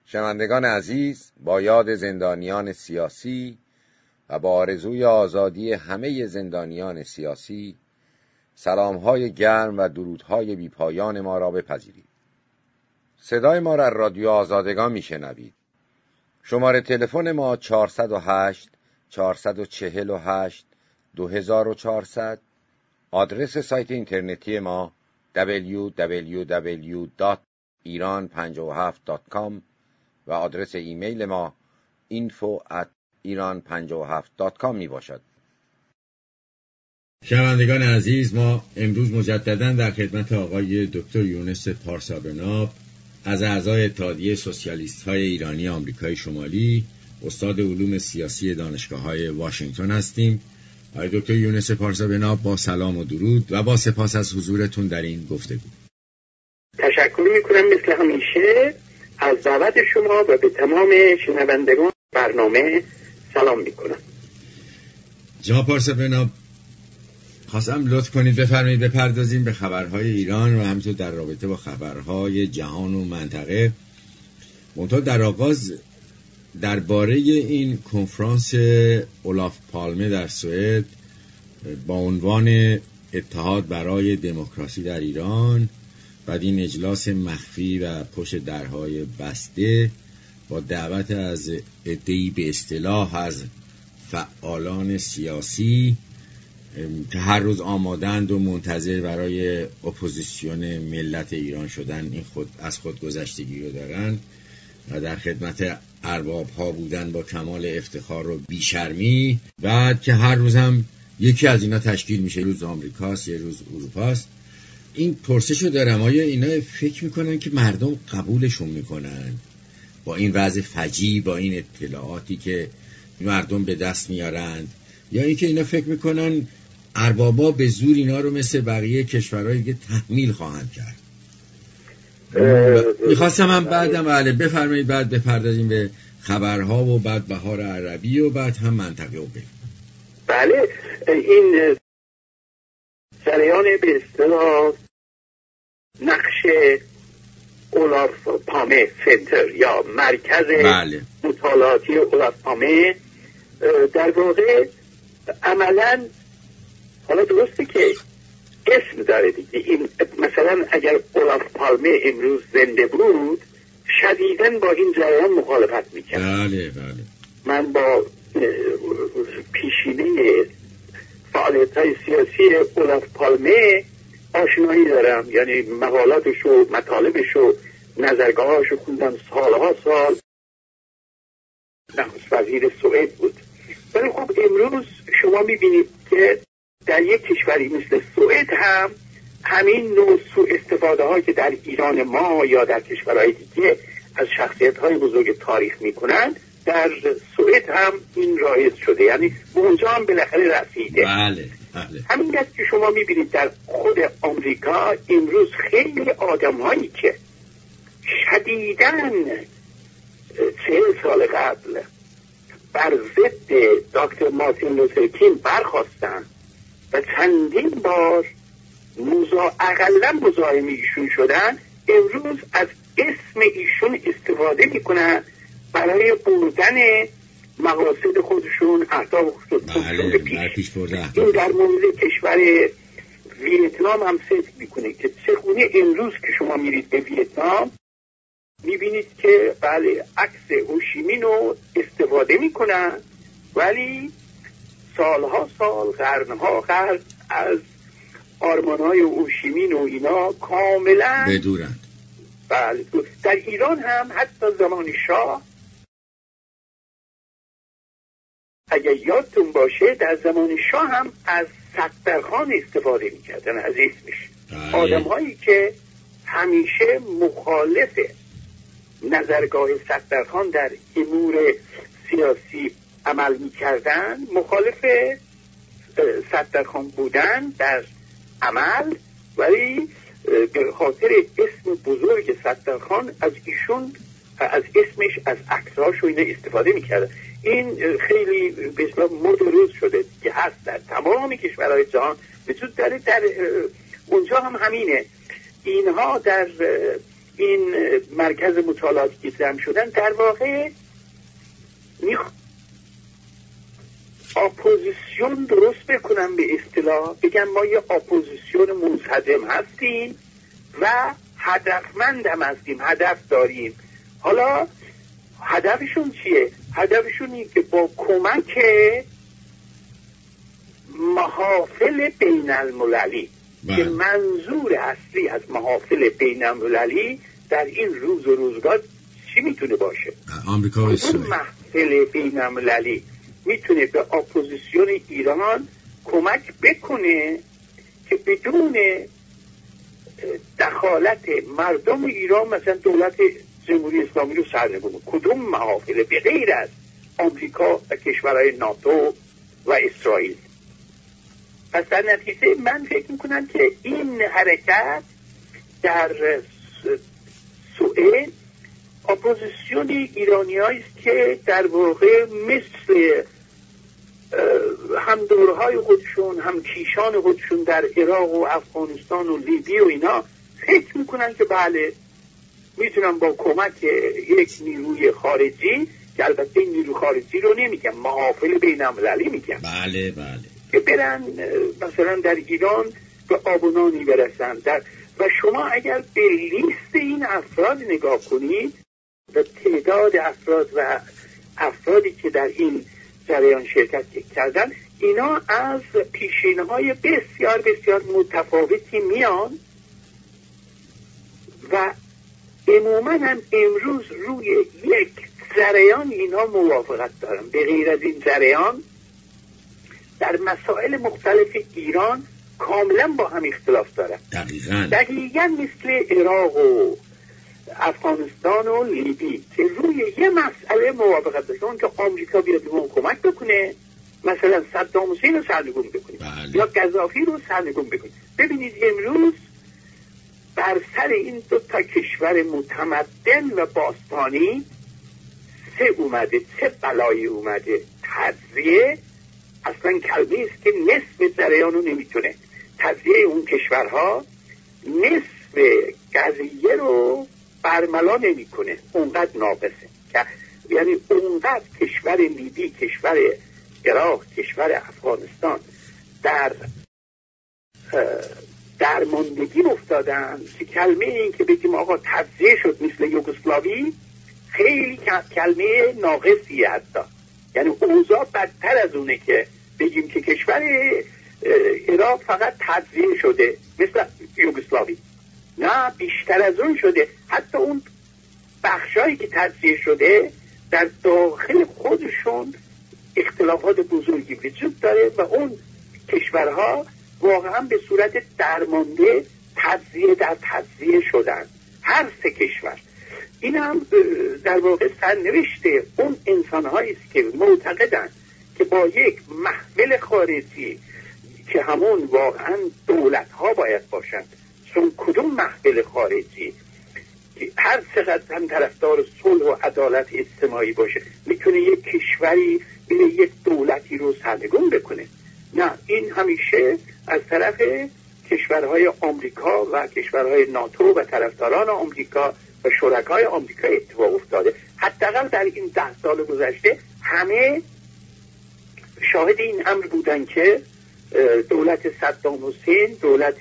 شنوندگان عزیز، با یاد زندانیان سیاسی و با آرزوی آزادی همه زندانیان سیاسی، سلام‌های گرم و درودهای بی‌پایان ما را بپذیرید. صدای ما را از رادیو آزادگان میشنوید. شماره تلفن ما 408 448 2400. آدرس سایت اینترنتی ما www.iran57.com و آدرس ایمیل ما info@iran57.com می باشد. شنوندگان عزیز، ما امروز مجددا در خدمت آقای دکتر یونس پارسابناب از اعضای اتحادیه سوسیالیست‌های ایرانی آمریکای شمالی، استاد علوم سیاسی دانشگاه‌های واشنگتن هستیم. آقای دکتر یونس پارسابناب، با سلام و درود و با سپاس از حضورتون در این گفتگو. تشکر می‌کنم مثل همیشه از دعوت شما و به تمام شنوندگان برنامه سلام می‌کنم. جناب پارسابناب، خواستم لطف کنید بفرمایید بپردازیم به خبرهای ایران و همینطور در رابطه با خبرهای جهان و منطقه. منتها در آغاز درباره این کنفرانس اولاف پالمه در سوئد با عنوان اتحاد برای دموکراسی در ایران، بعد این اجلاس مخفی و پشت درهای بسته با دعوت از عده‌ای به اصطلاح از فعالان سیاسی که هر روز آمادند و منتظر برای اپوزیسیون ملت ایران شدن، این از خودگذشتگی رو دارن و در خدمت ارباب ها بودن با کمال افتخار و بیشرمی، بعد که هر روز هم یکی از اینا تشکیل میشه، روز آمریکاست یه روز اروپاست. این پرسشو دارم، آیا اینا فکر میکنن که مردم قبولشون میکنن با این وضع فجیع، با این اطلاعاتی که مردم به دست میارند، یا اینکه اینا فکر میکنن اربابا به زور اینا رو مثل بقیه کشورهای دیگه تحمیل خواهند کرد؟ میخواستم من بعدم بفرمایید بعد بپردازیم به خبرها و بعد بهار عربی و بعد هم منطقه و بله، این جریان به اصطلاح نقش اولاف پالمه سنتر یا مرکز مطالعاتی اولاف پالمه در واقع عملاً، حالا درسته که اسم داره دیگه، این مثلا اگر اولاف پالمه امروز زنده بود شدیداً با این جریان مخالفت میکرد. بله. من با پیشینه فعالیت‌های سیاسی اولاف پالمه آشنایی دارم، یعنی مقالاتش و مطالبش و نظرگاهاشو خوندم سالها سال. نخست وزیر سوئد بود. ولی خب امروز شما میبینید که در یک کشوری مثل سوئد هم همین نوع سوء استفاده ها که در ایران ما یا در کشورهای دیگه از شخصیت های بزرگ تاریخ میکنن، در سوئد هم این رایج شده، یعنی به اونجا هم بالاخره رسیده. بله. همین است که شما میبینید در خود آمریکا امروز خیلی آدم هایی که شدیداً 40 سال قبل بر ضد دکتر مارتین لوتر کینگ برخاستن و چندین بار اقلا مزاحم ایشون شدن، امروز از اسم ایشون استفاده میکنن برای بردن مقاصد خودشون، اهداف خودشون به پیش. این در مورد کشور ویتنام هم صدق میکنه که چگونه امروز که شما میرید به ویتنام میبینید که بله عکس هوشیمین رو استفاده میکنن، ولی سالها سال، قرنها قرن از آرمانهای هوشیمین و اینا کاملا بدورند. بله. در ایران هم حتی زمان شاه، اگر یادتون باشه در زمان شاه هم از سترخان استفاده میکردن، از اسمش. آدم هایی که همیشه مخالف نظرگاه سترخان در امور سیاسی عمل میکردن، مخالف سترخان بودن در عمل، ولی به خاطر اسم بزرگ سترخان از ایشون، از اسمش، از عکساش و اینا استفاده میکردن. این خیلی به اصطلاح مد روز شده که هست در تمام کشورهای جهان، وجود داره. در اونجا هم همینه. اینها در این مرکز مطالعاتی که جمع شدن در واقع اپوزیسیون درست بکنم، به اصطلاح بگم ما یه اپوزیسیون منسجم هستیم و هدفمند هم هستیم، هدف داریم. حالا هدفشون چیه؟ هدفشون اینه که با کمک محافل بین المللی که منظور اصلی از محافل بین المللی در این روز و روزگار چی میتونه باشه؟ آمریکا و اسرائیل. محفل بین المللی میتونه به اپوزیسیون ایران کمک بکنه که بدون دخالت مردم ایران مثلا دولت جمهوری اسلامی رو سرنگون کنه. کدوم محافل به غیر از آمریکا و کشورهای ناتو و اسرائیل. پس در نتیجه من فکر میکنم که این حرکت در سوئد اپوزیسیون ایرانیایی است که در واقع مثل هم دورهای خودشون، هم کیشان خودشون در عراق و افغانستان و لیبی و اینا فکر میکنن که بله میتونن با کمک یک نیروی خارجی، که البته این نیروی خارجی رو نمیگم، محافل بین المللی میگم، بله که برن مثلا در ایران به آب و نانی برسن. و شما اگر به لیست این افراد نگاه کنید و تعداد افراد و افرادی که در این جریان شرکت کردن، اینا از پیشینه‌های بسیار بسیار متفاوتی میان و عموما هم امروز روی یک جریان اینا موافقت دارن. به غیر از این جریان در مسائل مختلف ایران کاملا با هم اختلاف دارن. دقیقاً مثل عراق و افغانستان و لیبی که روی یه مسئله موافقت داشتن که آمریکا بیاد به اون کمک بکنه، مثلا صدام حسین رو سرنگون بکنه یا قذافی رو سرنگون بکنه. ببینید امروز بر سر این دو تا کشور متمدن و باستانی چه بلایی اومده. تجزیه اصلا کلمه است که نصف جریان رو نمیتونه. تجزیه اون کشورها نصف قضیه رو برملا نمیکنه، اونقدر ناقصه. یعنی اونقدر کشور لیبی، کشور عراق، کشور افغانستان در درماندگی افتادن که کلمه این که بگیم آقا تجزیه شد مثل یوگسلاوی خیلی کلمه ناقصیه. حتی یعنی اوضاع بدتر از اونه که بگیم که کشور عراق فقط تجزیه شده مثل یوگسلاوی. نه، بیشتر از اون شده. حتی اون بخشایی که تجزیه شده در داخل خودشون اختلافات بزرگی وجود داره و اون کشورها واقعا به صورت درمانده تجزیه در تجزیه شدن، هر سه کشور. این هم در واقع سرنوشته اون انسان‌هایی است که معتقدند که با یک محمل خارجی که همون واقعا دولت‌ها باید باشند، چون کدوم محمل خارجی هر چقدر هم طرفدار صلح و عدالت اجتماعی باشه میتونه یک کشوری بره یک دولتی رو سرنگون بکنه؟ نه، این همیشه از طرف کشورهای آمریکا و کشورهای ناتو و طرفداران آمریکا و شرکای آمریکا اتفاق افتاده. حداقل در این 10 سال گذشته همه شاهد این امر بودن که دولت صدام حسین، دولت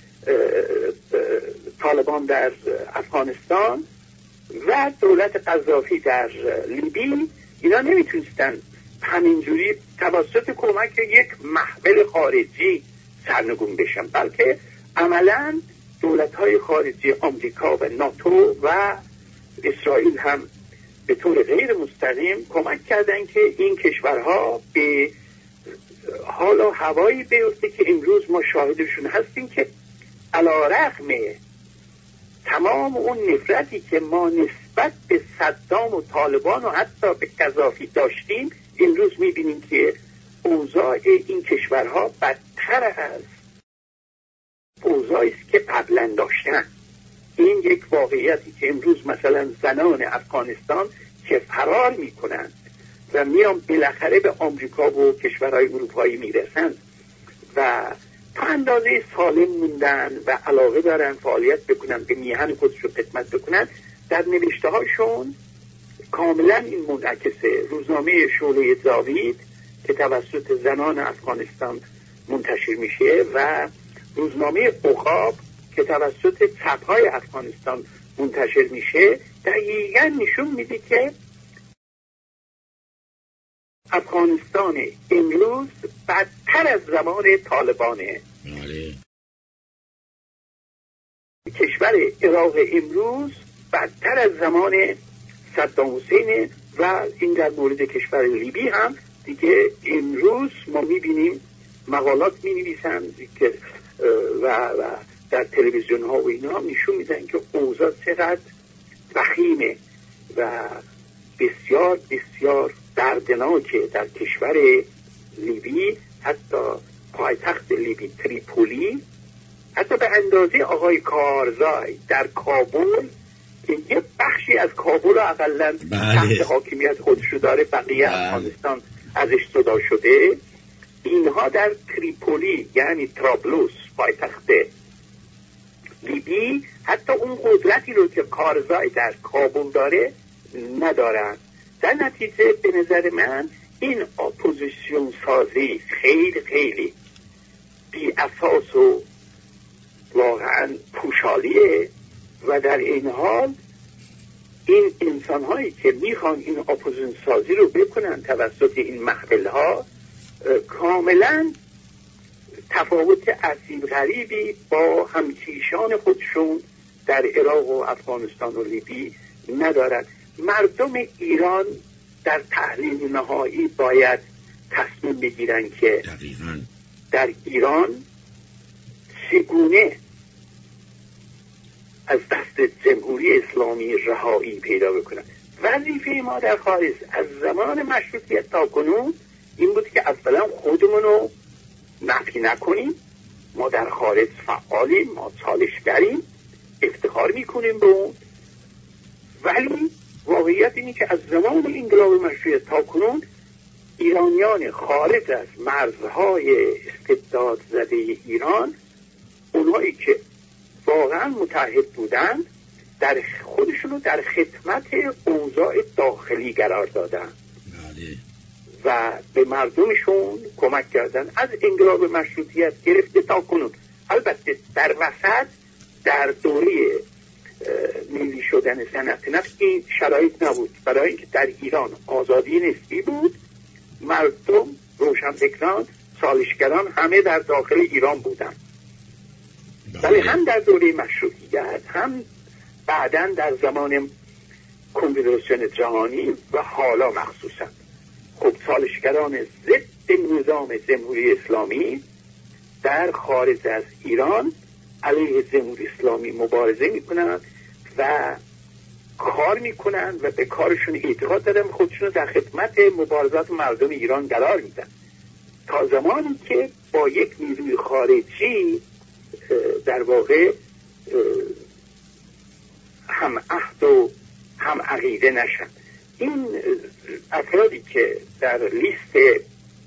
طالبان در افغانستان و دولت قذافی در لیبی، اینا نمیتونستن همینجوری توسط کمک یک محمل خارجی سرنگون بشن، بلکه عملاً دولت‌های خارجی آمریکا و ناتو و اسرائیل هم به طور غیر مستقیم کمک کردن که این کشورها به حال و هوایی بیفته که امروز ما شاهدشون هستیم که علی‌رغم تمام اون نفرتی که ما نسبت به صدام و طالبان و حتی به قذافی داشتیم، امروز می‌بینیم که اوضاع این کشورها بدتر از اوضاعی است که قبلا داشتن. این یک واقعیتی که امروز مثلا زنان افغانستان که فرار میکنند و میان بالاخره به آمریکا و کشورهای اروپایی میرسند و تا اندازه سالم موندن و علاقه دارن فعالیت بکنن، به میهن خودشو خدمت بکنن، در نوشته هاشون کاملا این منعکسه. روزنامه شعله زاوید که توسط زنان افغانستان منتشر میشه و روزنامه عقاب که توسط چپ‌های افغانستان منتشر میشه دقیقاً نشون میده که افغانستان امروز بدتر از زمان طالبانه. کشور عراق امروز بدتر از زمان صدام حسین و این در مورد کشور لیبی هم دیگه امروز ما میبینیم مقالات مینویسن که و در تلویزیون ها و اینا نشون میدن که اوضاع چقدر وخیمه و بسیار بسیار دردناکه در کشور لیبی. حتی پایتخت لیبی تریپولی، حتی به اندازه آقای کارزای در کابل که یه بخشی از کابل اقلا تحت حاکمیت خودشو داره، بقیه افغانستان ازش صدا شده، اینها در تریپولی یعنی طرابلس پایتخت لیبی حتی اون قدرتی رو که کارزای در کابل داره ندارن. در نتیجه به نظر من این اپوزیسیون سازی خیلی خیلی بی اساس و واقعا پوشالیه و در این حال این انسان هایی که میخوان این اپوزیسیون سازی رو بکنن توسط این محفل ها کاملا تفاوت عجیب غریبی با همکیشان خودشون در عراق و افغانستان و لیبی ندارند. مردم ایران در تحلیل نهایی باید تصمیم بگیرن که در ایران چگونه از دست جمهوری اسلامی رهایی پیدا بکنن. وظیفه ما در خارج از زمان مشروطیت تا کنون این بود که اولا خودمونو نفی نکنیم. ما در خارج فعالیم، ما چالشگریم، افتخار میکنیم به اون، ولی واقعیت اینه که از زمان انقلاب مشروطیت تا کنون ایرانیان خارج از مرزهای استبداد زده ایران، اونهایی که واقعا متحد بودند، در خودشونو در خدمت اوضاع داخلی قرار دادن و به مردمشون کمک کردن از انقلاب مشروطیت گرفته تا کنون. البته در وسط در دوره ملی شدن صنعت نفت این شرایط نبود، برای اینکه در ایران آزادی نسبی بود، مردم، روشنفکران، سالشگران همه در داخل ایران بودن. ولی هم در دوره مشروطیت هم بعداً در زمان کنفدراسیون جهانی و حالا مخصوصا خب سالشگران ضد نظام جمهوری اسلامی در خارج از ایران علیه جمهوری اسلامی مبارزه میکنن و کار میکنن و به کارشون اعتقاد دارن، خودشون در خدمت مبارزات مردم ایران قرار میدن، تا زمانی که با یک نیروی خارجی در واقع هم عهد و هم عقیده نشن. این افرادی که در لیست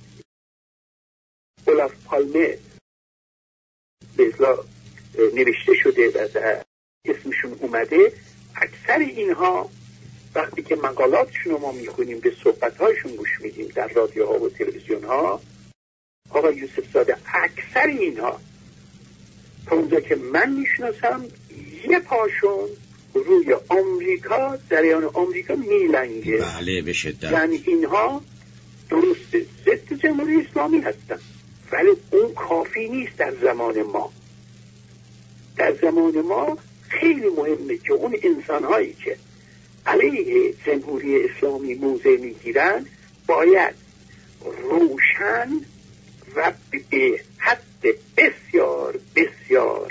اولاف پالمه به اصطلاح نوشته شده و در اسمشون اومده، اکثر اینها وقتی که مقالاتشون رو ما میخونیم، به صحبتهایشون گوش میدیم در رادیوها و تلویزیون ها، آقا یوسف زاده، اکثر اینها تا اونجا که من میشناسم یه پاشون روی آمریکا، جریان آمریکا میلنگه. بله به شدت. یعنی اینها درست ضد جمهوری اسلامی هستن، ولی اون کافی نیست. در زمان ما، در زمان ما خیلی مهمه که اون انسانهایی که علیه جمهوری اسلامی موضع میگیرن باید روشن و به حد بسیار بسیار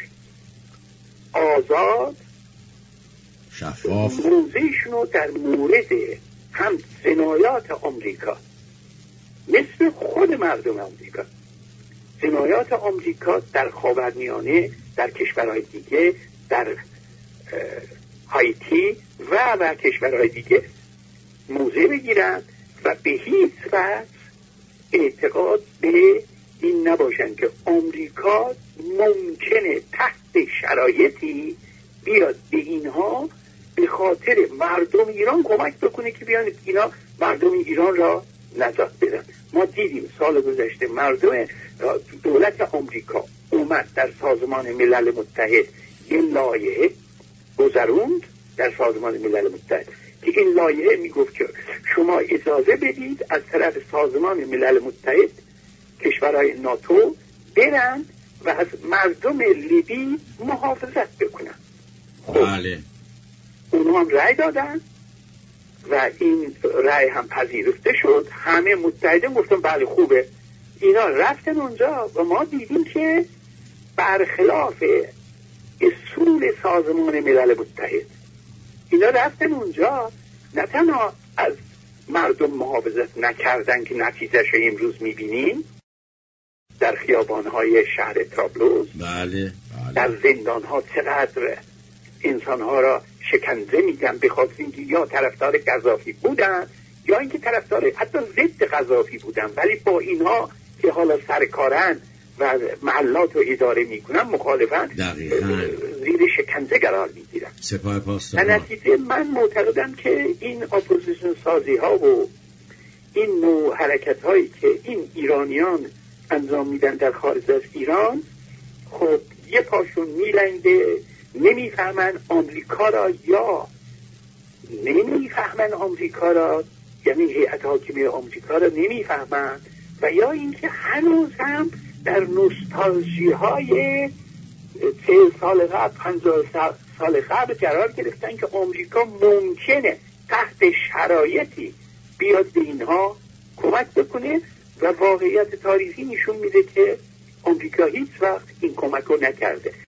آزاد شفاف موضعشونو در مورد هم جنایات آمریکا، مثل خود مردم آمریکا، جنایات آمریکا در خاورمیانه، در کشورهای دیگه، در هایتی و کشورهای دیگه موضع بگیرن و به هیچ وجه اعتقاد به این نباشن که آمریکا ممکنه تحت شرایطی بیاد به اینها به خاطر مردم ایران کمک بکنه که بیان اینا مردم ایران را نجات بدن. ما دیدیم سال گذشته مردم دولت آمریکا اومد در سازمان ملل متحد یه لایحه گذروند در سازمان ملل متحد که این لایحه میگفت که شما اجازه بدید از طرف سازمان ملل متحد کشورهای ناتو برن و از مردم لیبی محافظت بکنن. بله. اونها هم رأی دادن و این رأی هم پذیرفته شد. همه متحده گفتن بله خوبه. اینا رفتن اونجا و ما دیدیم که برخلاف اصول سازمان ملل متحد اینا رفتن اونجا، نه تنها از مردم محافظت نکردن که نتیجهش امروز میبینیم در خیابانهای شهر طرابلس. بله. در زندانها چقدر انسانها را شکنجه میدن به خاطر اینکه یا طرفدار قذافی بودن یا اینکه طرفدار حتی ضد قذافی بودن، ولی با اینها که حالا سرکارن و محلات رو اداره میکنن مخالفن، زیر شکنجه قرار میگیرن. سپاه پاسداران. در نتیجه من معتقدم که این اپوزیشن سازی ها و این نوع حرکت هایی که این ایرانیان انجام میدن در خارج از ایران، خب یه پاشون میلنگه، نمیفهمن آمریکا را، یا نمیفهمن آمریکا را، یعنی هیئت حاکمه آمریکا را نمیفهمن، و یا اینکه هنوز هم در نوستالژی های 40 سال قبل 50 سال قبل قرار گرفتن که آمریکا ممکنه تحت شرایطی بیاد به اینها کمک بکنه، و واقعیت تاریخی نشون میده که آمریکا هیچ وقت این کمک رو نکرده.